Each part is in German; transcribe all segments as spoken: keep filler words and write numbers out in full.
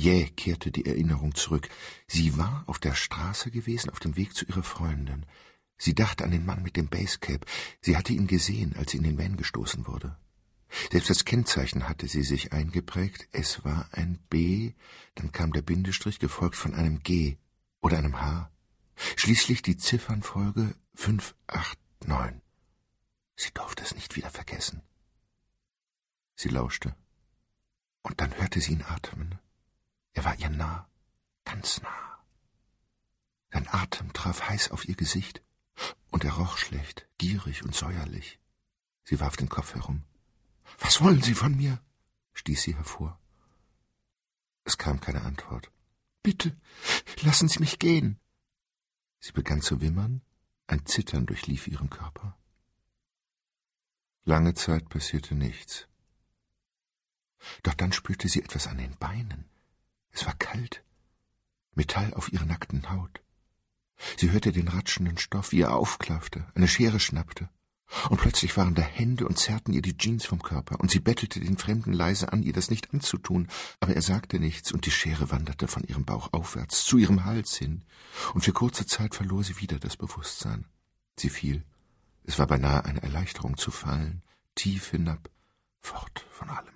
Jäh kehrte die Erinnerung zurück. Sie war auf der Straße gewesen, auf dem Weg zu ihrer Freundin. Sie dachte an den Mann mit dem Basecap. Sie hatte ihn gesehen, als sie in den Van gestoßen wurde. Selbst das Kennzeichen hatte sie sich eingeprägt. Es war ein B, dann kam der Bindestrich, gefolgt von einem G oder einem H. Schließlich die Ziffernfolge fünf acht neun. Sie durfte es nicht wieder vergessen. Sie lauschte. Und dann hörte sie ihn atmen. Er war ihr nah, ganz nah. Sein Atem traf heiß auf ihr Gesicht, und er roch schlecht, gierig und säuerlich. Sie warf den Kopf herum. »Was wollen Sie von mir?« stieß sie hervor. Es kam keine Antwort. »Bitte, lassen Sie mich gehen!« Sie begann zu wimmern, ein Zittern durchlief ihren Körper. Lange Zeit passierte nichts. Doch dann spürte sie etwas an den Beinen. Es war kalt, Metall auf ihrer nackten Haut. Sie hörte den ratschenden Stoff, wie er aufklaffte, eine Schere schnappte. Und plötzlich waren da Hände und zerrten ihr die Jeans vom Körper, und sie bettelte den Fremden leise an, ihr das nicht anzutun, aber er sagte nichts, und die Schere wanderte von ihrem Bauch aufwärts, zu ihrem Hals hin, und für kurze Zeit verlor sie wieder das Bewusstsein. Sie fiel. Es war beinahe eine Erleichterung zu fallen, tief hinab, fort von allem.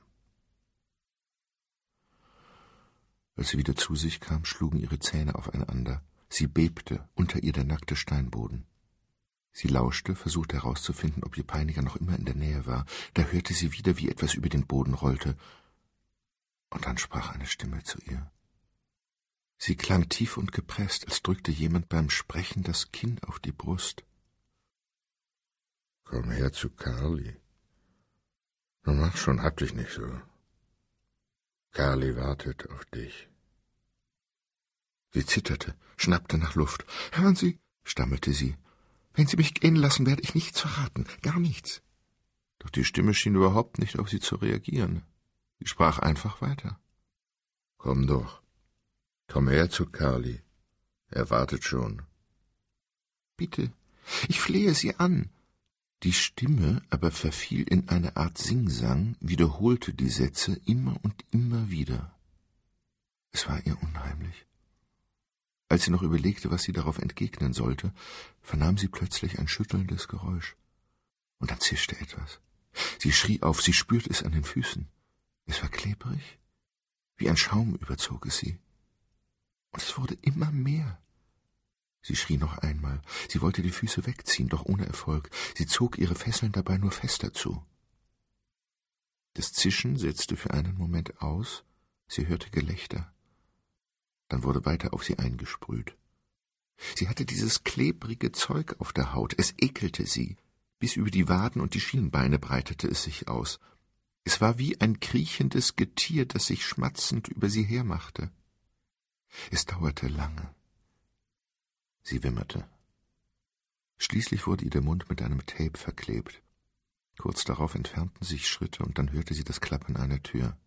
Als sie wieder zu sich kam, schlugen ihre Zähne aufeinander. Sie bebte, unter ihr der nackte Steinboden. Sie lauschte, versuchte herauszufinden, ob ihr Peiniger noch immer in der Nähe war. Da hörte sie wieder, wie etwas über den Boden rollte. Und dann sprach eine Stimme zu ihr. Sie klang tief und gepresst, als drückte jemand beim Sprechen das Kinn auf die Brust. »Komm her zu Carly. Nun mach schon, hab dich nicht so. Carly wartet auf dich.« Sie zitterte, schnappte nach Luft. »Hören Sie«, stammelte sie, »wenn Sie mich gehen lassen, werde ich nichts verraten, gar nichts.« Doch die Stimme schien überhaupt nicht auf sie zu reagieren. Sie sprach einfach weiter. »Komm doch. Komm her zu Carly. Er wartet schon.« »Bitte, ich flehe Sie an.« Die Stimme aber verfiel in eine Art Singsang, wiederholte die Sätze immer und immer wieder. Es war ihr unheimlich. Als sie noch überlegte, was sie darauf entgegnen sollte, vernahm sie plötzlich ein schüttelndes Geräusch. Und dann zischte etwas. Sie schrie auf, sie spürte es an den Füßen. Es war klebrig, wie ein Schaum überzog es sie. Und es wurde immer mehr. Sie schrie noch einmal. Sie wollte die Füße wegziehen, doch ohne Erfolg. Sie zog ihre Fesseln dabei nur fester zu. Das Zischen setzte für einen Moment aus. Sie hörte Gelächter. Dann wurde weiter auf sie eingesprüht. Sie hatte dieses klebrige Zeug auf der Haut. Es ekelte sie. Bis über die Waden und die Schienbeine breitete es sich aus. Es war wie ein kriechendes Getier, das sich schmatzend über sie hermachte. Es dauerte lange. Sie wimmerte. Schließlich wurde ihr der Mund mit einem Tape verklebt. Kurz darauf entfernten sich Schritte, und dann hörte sie das Klappern einer Tür.